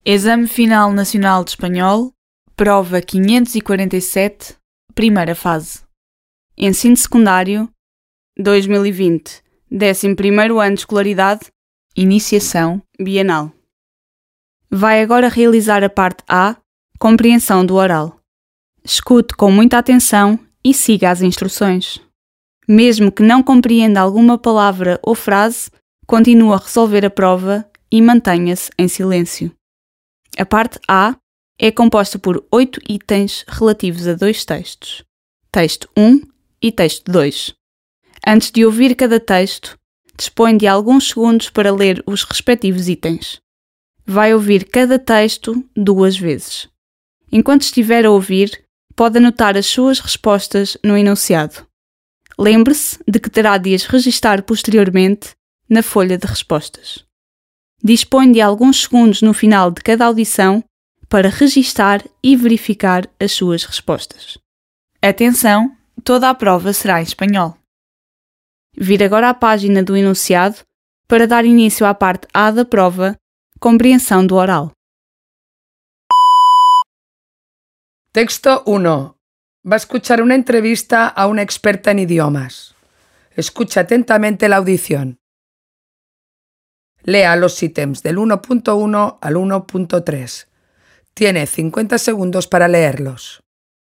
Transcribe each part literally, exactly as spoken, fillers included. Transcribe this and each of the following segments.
Exame Final Nacional de Espanhol, prova quinhentos e quarenta e sete, primeira fase. Ensino Secundário, dois mil e vinte, décimo primeiro ano de escolaridade, iniciação, bienal. Vai agora realizar a parte A, compreensão do oral. Escute com muita atenção e siga as instruções. Mesmo que não compreenda alguma palavra ou frase, continue a resolver a prova e mantenha-se em silêncio. A parte A é composta por oito itens relativos a dois textos, texto um e texto dois. Antes de ouvir cada texto, dispõe de alguns segundos para ler os respectivos itens. Vai ouvir cada texto duas vezes. Enquanto estiver a ouvir, pode anotar as suas respostas no enunciado. Lembre-se de que terá de as registar posteriormente na folha de respostas. Dispõe de alguns segundos no final de cada audição para registar e verificar as suas respostas. Atenção, toda a prova será em espanhol. Vire agora à página do enunciado para dar início à parte A da prova, compreensão do oral. Texto uno. Va a escuchar una entrevista a una experta en idiomas. Escucha atentamente la audición. Lea los ítems del uno punto uno al uno punto tres. Tiene cincuenta segundos para leerlos.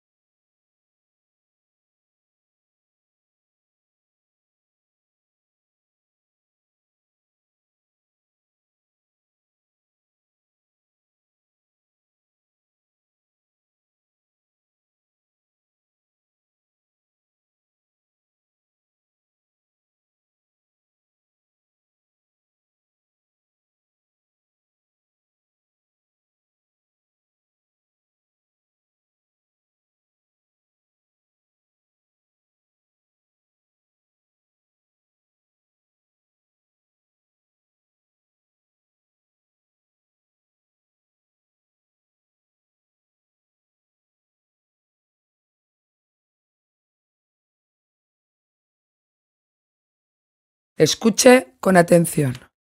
Escuche con atención.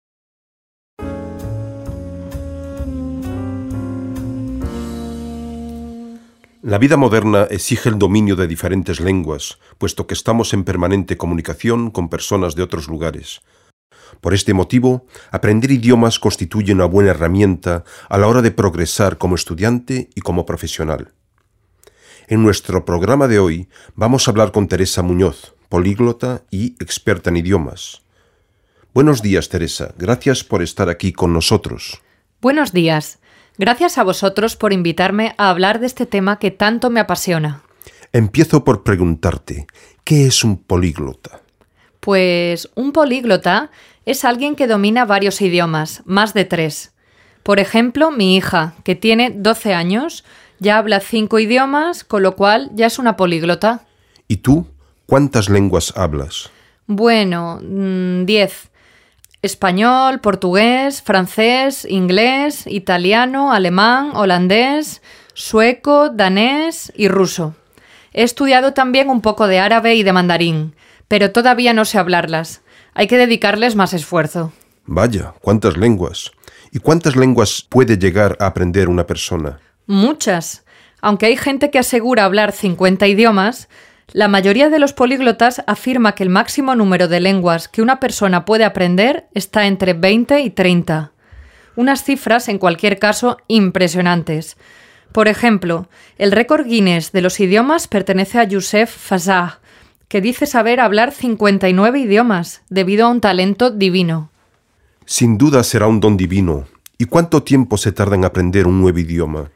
La vida moderna exige el dominio de diferentes lenguas, puesto que estamos en permanente comunicación con personas de otros lugares. Por este motivo, aprender idiomas constituye una buena herramienta a la hora de progresar como estudiante y como profesional. En nuestro programa de hoy vamos a hablar con Teresa Muñoz, políglota y experta en idiomas. Buenos días, Teresa. Gracias por estar aquí con nosotros. Buenos días. Gracias a vosotros por invitarme a hablar de este tema que tanto me apasiona. Empiezo por preguntarte, ¿qué es un políglota? Pues un políglota es alguien que domina varios idiomas, más de tres. Por ejemplo, mi hija, que tiene doce años, ya habla cinco idiomas, con lo cual ya es una políglota. ¿Y tú? ¿Cuántas lenguas hablas? Bueno, mmm, diez. Español, portugués, francés, inglés, italiano, alemán, holandés, sueco, danés y ruso. He estudiado también un poco de árabe y de mandarín, pero todavía no sé hablarlas. Hay que dedicarles más esfuerzo. Vaya, ¿cuántas lenguas? ¿Y cuántas lenguas puede llegar a aprender una persona? Muchas. Aunque hay gente que asegura hablar cincuenta idiomas, la mayoría de los políglotas afirma que el máximo número de lenguas que una persona puede aprender está entre veinte y treinta. Unas cifras, en cualquier caso, impresionantes. Por ejemplo, el récord Guinness de los idiomas pertenece a Youssef Fazah, que dice saber hablar cincuenta y nueve idiomas, debido a un talento divino. Sin duda será un don divino. ¿Y cuánto tiempo se tarda en aprender un nuevo idioma?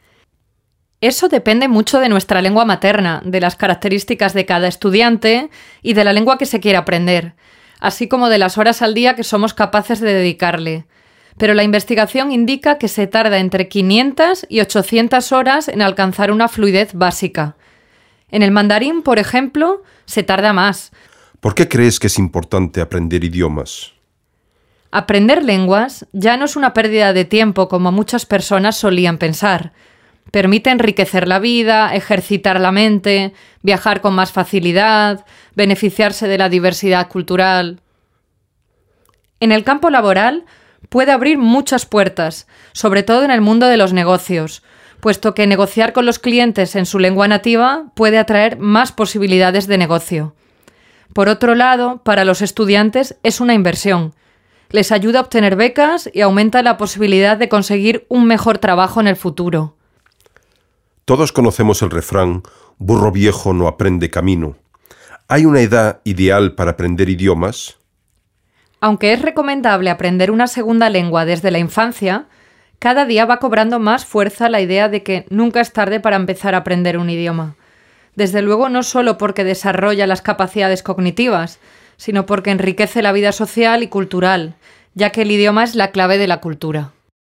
Eso depende mucho de nuestra lengua materna, de las características de cada estudiante y de la lengua que se quiera aprender, así como de las horas al día que somos capaces de dedicarle. Pero la investigación indica que se tarda entre quinientas y ochocientas horas en alcanzar una fluidez básica. En el mandarín, por ejemplo, se tarda más. ¿Por qué crees que es importante aprender idiomas? Aprender lenguas ya no es una pérdida de tiempo como muchas personas solían pensar. Permite enriquecer la vida, ejercitar la mente, viajar con más facilidad, beneficiarse de la diversidad cultural. En el campo laboral, puede abrir muchas puertas, sobre todo en el mundo de los negocios, puesto que negociar con los clientes en su lengua nativa puede atraer más posibilidades de negocio. Por otro lado, para los estudiantes es una inversión. Les ayuda a obtener becas y aumenta la posibilidad de conseguir un mejor trabajo en el futuro. Todos conocemos el refrán, burro viejo no aprende camino. ¿Hay una edad ideal para aprender idiomas? Aunque es recomendable aprender una segunda lengua desde la infancia, cada día va cobrando más fuerza la idea de que nunca es tarde para empezar a aprender un idioma. Desde luego no solo porque desarrolla las capacidades cognitivas, sino porque enriquece la vida social y cultural, ya que el idioma es la clave de la cultura.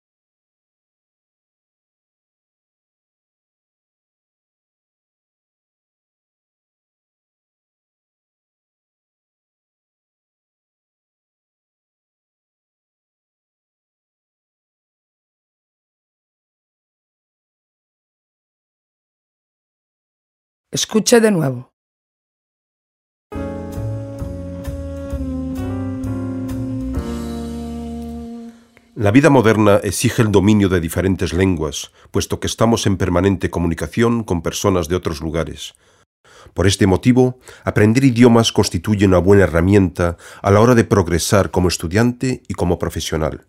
Escuche de nuevo. La vida moderna exige el dominio de diferentes lenguas, puesto que estamos en permanente comunicación con personas de otros lugares. Por este motivo, aprender idiomas constituye una buena herramienta a la hora de progresar como estudiante y como profesional.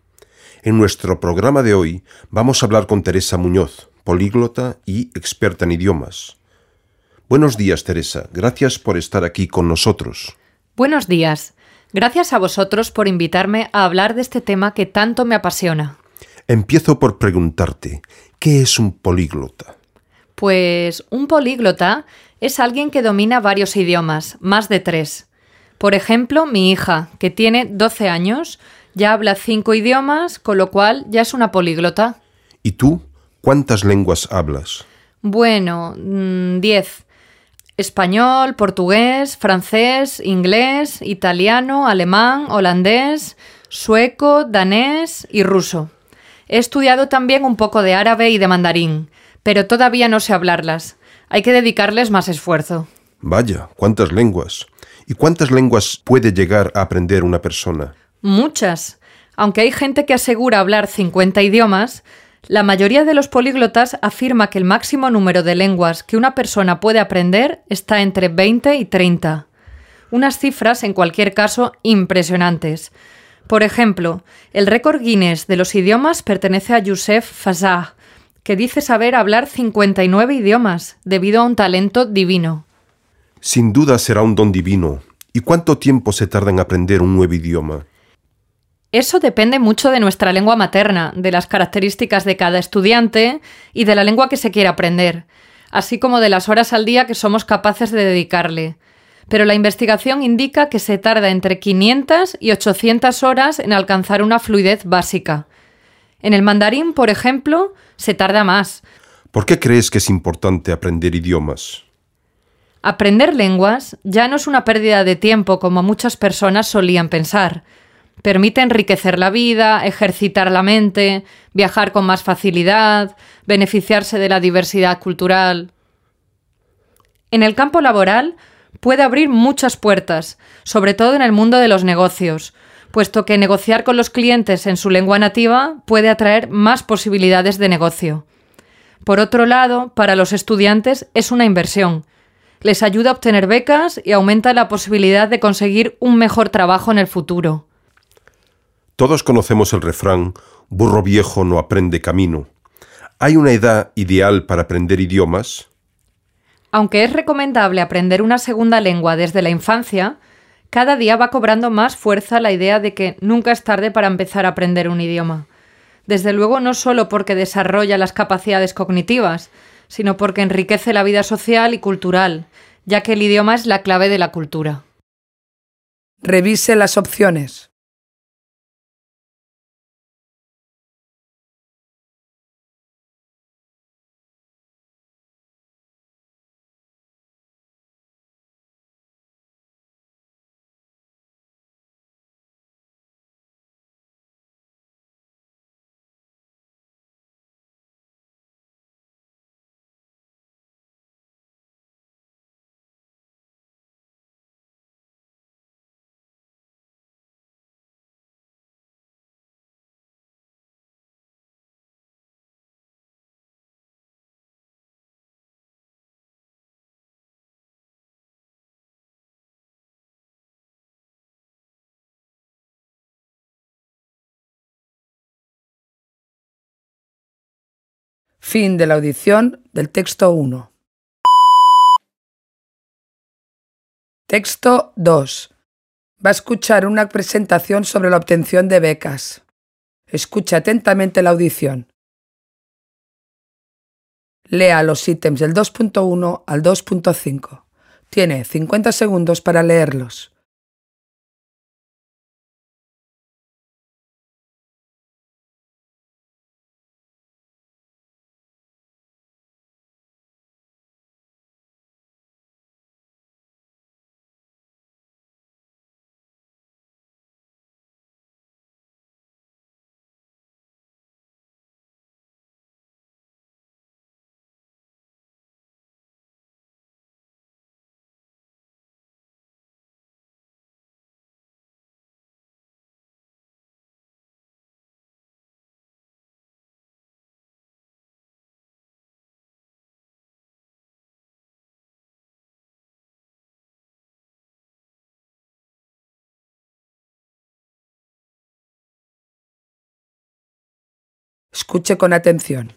En nuestro programa de hoy vamos a hablar con Teresa Muñoz, políglota y experta en idiomas. Buenos días, Teresa. Gracias por estar aquí con nosotros. Buenos días. Gracias a vosotros por invitarme a hablar de este tema que tanto me apasiona. Empiezo por preguntarte, ¿qué es un políglota? Pues un políglota es alguien que domina varios idiomas, más de tres. Por ejemplo, mi hija, que tiene doce años, ya habla cinco idiomas, con lo cual ya es una políglota. ¿Y tú? ¿Cuántas lenguas hablas? Bueno, mmm, diez. Español, portugués, francés, inglés, italiano, alemán, holandés, sueco, danés y ruso. He estudiado también un poco de árabe y de mandarín, pero todavía no sé hablarlas. Hay que dedicarles más esfuerzo. Vaya, ¿cuántas lenguas? ¿Y cuántas lenguas puede llegar a aprender una persona? Muchas. Aunque hay gente que asegura hablar cincuenta idiomas, la mayoría de los políglotas afirma que el máximo número de lenguas que una persona puede aprender está entre veinte y treinta. Unas cifras, en cualquier caso, impresionantes. Por ejemplo, el récord Guinness de los idiomas pertenece a Youssef Fazah, que dice saber hablar cincuenta y nueve idiomas, debido a un talento divino. Sin duda será un don divino. ¿Y cuánto tiempo se tarda en aprender un nuevo idioma? Eso depende mucho de nuestra lengua materna, de las características de cada estudiante y de la lengua que se quiere aprender, así como de las horas al día que somos capaces de dedicarle. Pero la investigación indica que se tarda entre quinientas y ochocientas horas en alcanzar una fluidez básica. En el mandarín, por ejemplo, se tarda más. ¿Por qué crees que es importante aprender idiomas? Aprender lenguas ya no es una pérdida de tiempo como muchas personas solían pensar. Permite enriquecer la vida, ejercitar la mente, viajar con más facilidad, beneficiarse de la diversidad cultural. En el campo laboral puede abrir muchas puertas, sobre todo en el mundo de los negocios, puesto que negociar con los clientes en su lengua nativa puede atraer más posibilidades de negocio. Por otro lado, para los estudiantes es una inversión. Les ayuda a obtener becas y aumenta la posibilidad de conseguir un mejor trabajo en el futuro. Todos conocemos el refrán, burro viejo no aprende camino. ¿Hay una edad ideal para aprender idiomas? Aunque es recomendable aprender una segunda lengua desde la infancia, cada día va cobrando más fuerza la idea de que nunca es tarde para empezar a aprender un idioma. Desde luego no solo porque desarrolla las capacidades cognitivas, sino porque enriquece la vida social y cultural, ya que el idioma es la clave de la cultura. Revise las opciones. Fin de la audición del texto uno. Texto dos. Va a escuchar una presentación sobre la obtención de becas. Escuche atentamente la audición. Lea los ítems del dos punto uno al dos punto cinco. Tiene cincuenta segundos para leerlos. Escuche con atención.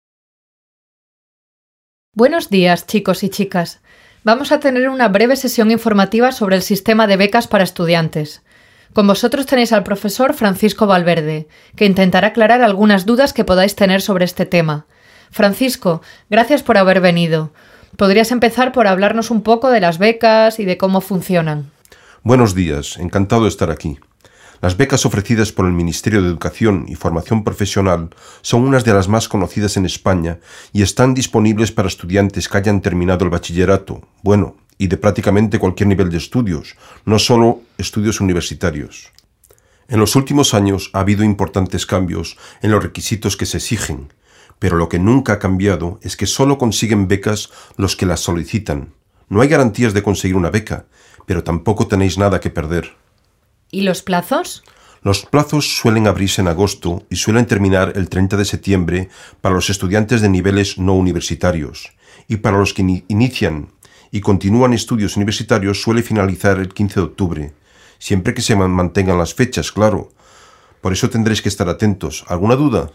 Buenos días, chicos y chicas. Vamos a tener una breve sesión informativa sobre el sistema de becas para estudiantes. Con vosotros tenéis al profesor Francisco Valverde, que intentará aclarar algunas dudas que podáis tener sobre este tema. Francisco, gracias por haber venido. ¿Podrías empezar por hablarnos un poco de las becas y de cómo funcionan? Buenos días, encantado de estar aquí. Las becas ofrecidas por el Ministerio de Educación y Formación Profesional son unas de las más conocidas en España y están disponibles para estudiantes que hayan terminado el bachillerato, bueno, y de prácticamente cualquier nivel de estudios, no solo estudios universitarios. En los últimos años ha habido importantes cambios en los requisitos que se exigen, pero lo que nunca ha cambiado es que solo consiguen becas los que las solicitan. No hay garantías de conseguir una beca, pero tampoco tenéis nada que perder. ¿Y los plazos? Los plazos suelen abrirse en agosto y suelen terminar el treinta de septiembre para los estudiantes de niveles no universitarios. Y para los que in- inician y continúan estudios universitarios suele finalizar el quince de octubre, siempre que se man- mantengan las fechas, claro. Por eso tendréis que estar atentos. ¿Alguna duda?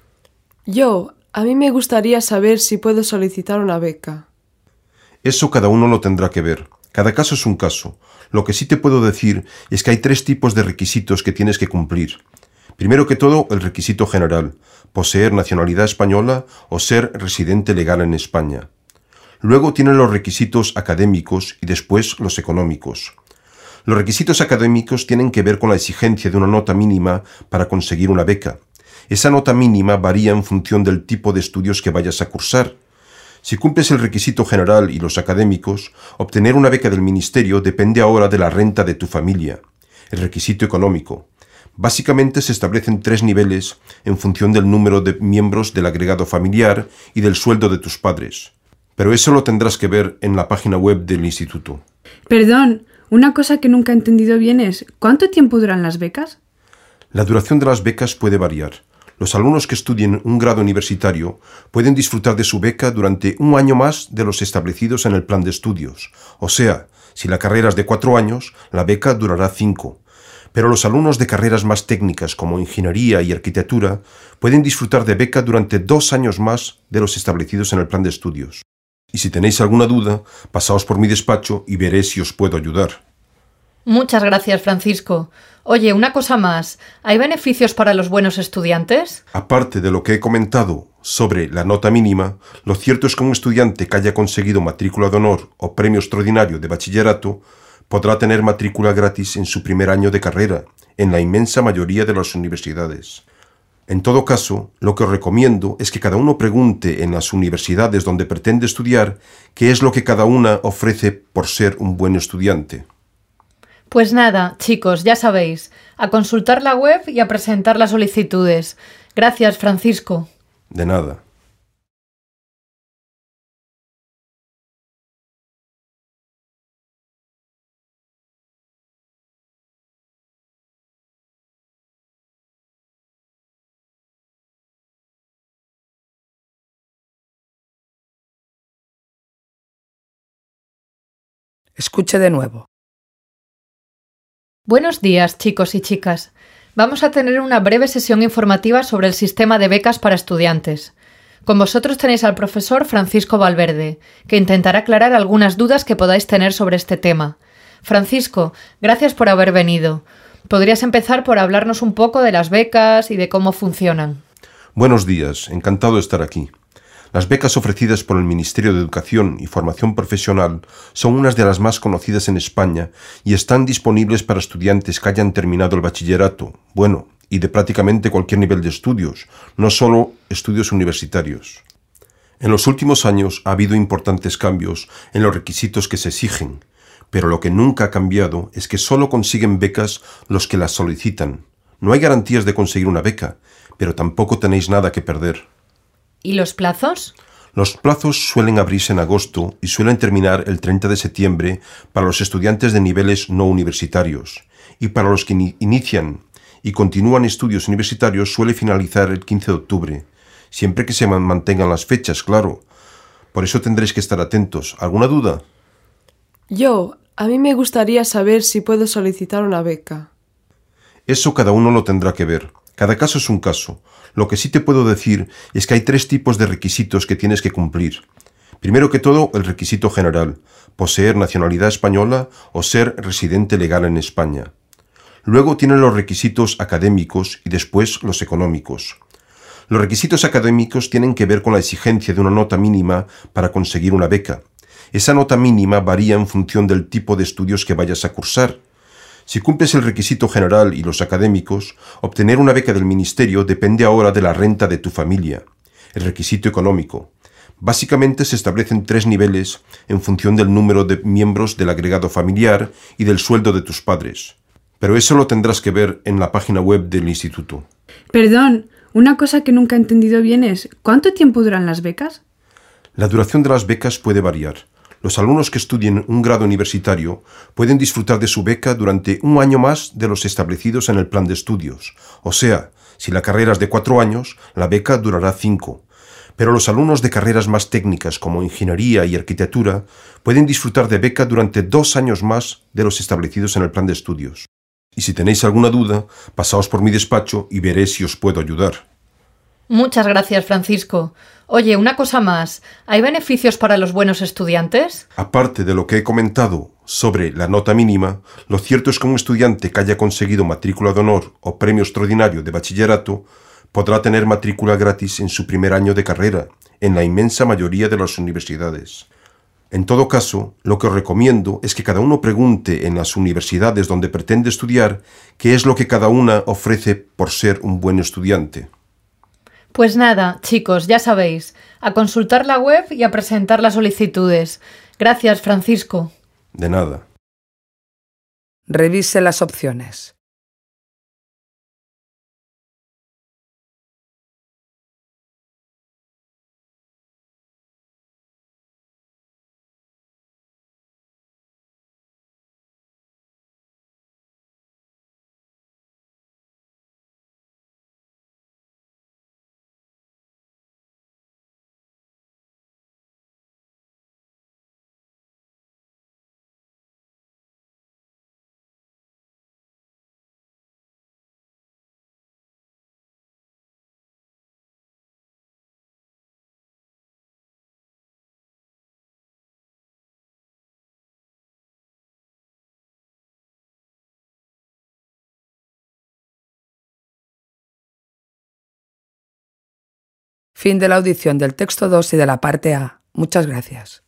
Yo, a mí me gustaría saber si puedo solicitar una beca. Eso cada uno lo tendrá que ver. Cada caso es un caso. Lo que sí te puedo decir es que hay tres tipos de requisitos que tienes que cumplir. Primero que todo, el requisito general, poseer nacionalidad española o ser residente legal en España. Luego tienen los requisitos académicos y después los económicos. Los requisitos académicos tienen que ver con la exigencia de una nota mínima para conseguir una beca. Esa nota mínima varía en función del tipo de estudios que vayas a cursar. Si cumples el requisito general y los académicos, obtener una beca del Ministerio depende ahora de la renta de tu familia. El requisito económico. Básicamente se establecen tres niveles en función del número de miembros del agregado familiar y del sueldo de tus padres. Pero eso lo tendrás que ver en la página web del instituto. Perdón, una cosa que nunca he entendido bien es, ¿cuánto tiempo duran las becas? La duración de las becas puede variar. Los alumnos que estudien un grado universitario pueden disfrutar de su beca durante un año más de los establecidos en el plan de estudios. O sea, si la carrera es de cuatro años, la beca durará cinco. Pero los alumnos de carreras más técnicas como ingeniería y arquitectura pueden disfrutar de beca durante dos años más de los establecidos en el plan de estudios. Y si tenéis alguna duda, pasaos por mi despacho y veré si os puedo ayudar. Muchas gracias, Francisco. Oye, una cosa más. ¿Hay beneficios para los buenos estudiantes? Aparte de lo que he comentado sobre la nota mínima, lo cierto es que un estudiante que haya conseguido matrícula de honor o premio extraordinario de bachillerato podrá tener matrícula gratis en su primer año de carrera, en la inmensa mayoría de las universidades. En todo caso, lo que os recomiendo es que cada uno pregunte en las universidades donde pretende estudiar qué es lo que cada una ofrece por ser un buen estudiante. Pues nada, chicos, ya sabéis, a consultar la web y a presentar las solicitudes. Gracias, Francisco. De nada. Escuche de nuevo. Buenos días, chicos y chicas. Vamos a tener una breve sesión informativa sobre el sistema de becas para estudiantes. Con vosotros tenéis al profesor Francisco Valverde, que intentará aclarar algunas dudas que podáis tener sobre este tema. Francisco, gracias por haber venido. ¿Podrías empezar por hablarnos un poco de las becas y de cómo funcionan? Buenos días, encantado de estar aquí. Las becas ofrecidas por el Ministerio de Educación y Formación Profesional son unas de las más conocidas en España y están disponibles para estudiantes que hayan terminado el bachillerato, bueno, y de prácticamente cualquier nivel de estudios, no solo estudios universitarios. En los últimos años ha habido importantes cambios en los requisitos que se exigen, pero lo que nunca ha cambiado es que solo consiguen becas los que las solicitan. No hay garantías de conseguir una beca, pero tampoco tenéis nada que perder. ¿Y los plazos? Los plazos suelen abrirse en agosto y suelen terminar el treinta de septiembre para los estudiantes de niveles no universitarios, y para los que in- inician y continúan estudios universitarios suele finalizar el quince de octubre, siempre que se man- mantengan las fechas, claro. Por eso tendréis que estar atentos. ¿Alguna duda? Yo, a mí me gustaría saber si puedo solicitar una beca. Eso cada uno lo tendrá que ver. Cada caso es un caso. Lo que sí te puedo decir es que hay tres tipos de requisitos que tienes que cumplir. Primero que todo, el requisito general, poseer nacionalidad española o ser residente legal en España. Luego tienen los requisitos académicos y después los económicos. Los requisitos académicos tienen que ver con la exigencia de una nota mínima para conseguir una beca. Esa nota mínima varía en función del tipo de estudios que vayas a cursar. Si cumples el requisito general y los académicos, obtener una beca del Ministerio depende ahora de la renta de tu familia. El requisito económico. Básicamente se establecen tres niveles en función del número de miembros del agregado familiar y del sueldo de tus padres. Pero eso lo tendrás que ver en la página web del instituto. Perdón, una cosa que nunca he entendido bien es, ¿cuánto tiempo duran las becas? La duración de las becas puede variar. Los alumnos que estudien un grado universitario pueden disfrutar de su beca durante un año más de los establecidos en el plan de estudios. O sea, si la carrera es de cuatro años, la beca durará cinco. Pero los alumnos de carreras más técnicas como ingeniería y arquitectura pueden disfrutar de beca durante dos años más de los establecidos en el plan de estudios. Y si tenéis alguna duda, pasaos por mi despacho y veré si os puedo ayudar. Muchas gracias, Francisco. Oye, una cosa más. ¿Hay beneficios para los buenos estudiantes? Aparte de lo que he comentado sobre la nota mínima, lo cierto es que un estudiante que haya conseguido matrícula de honor o premio extraordinario de bachillerato podrá tener matrícula gratis en su primer año de carrera, en la inmensa mayoría de las universidades. En todo caso, lo que os recomiendo es que cada uno pregunte en las universidades donde pretende estudiar qué es lo que cada una ofrece por ser un buen estudiante. Pues nada, chicos, ya sabéis, a consultar la web y a presentar las solicitudes. Gracias, Francisco. De nada. Revise las opciones. Fin de la audición del texto dos y de la parte A. Muchas gracias.